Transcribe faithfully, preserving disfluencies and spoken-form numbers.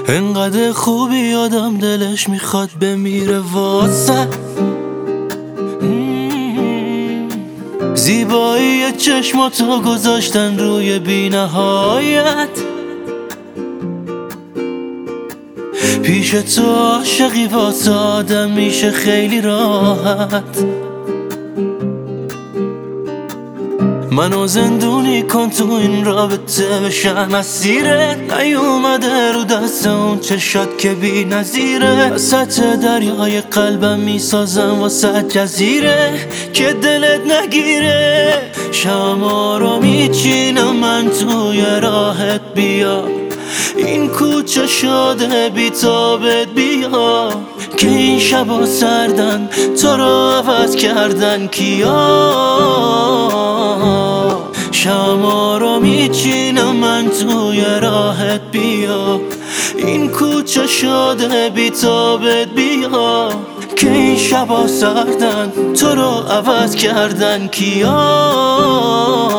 انقدر خوبی آدم دلش میخواد بمیره واسه زیبایی چشماتو گذاشتن روی بی نهایت. پیش تو عاشقی واسه آدم میشه خیلی راحت. منو زندونی کن تو این رابطه بشم اسیرت. نیومده رو دست اون چشات که بی نظیره. وسط دریای قلبم میسازم واسه جزیره که دلت نگیره. شما رو میچینم من توی راحت بیا. این کوچه شده بی تابت بیا که این شبا سردن تو رو عوض کردن کیا. شما رو میچینم من توی راحت بیا. این کوچه شده بی تابت بیا که این شبا سردن تو رو عوض کردن کیا.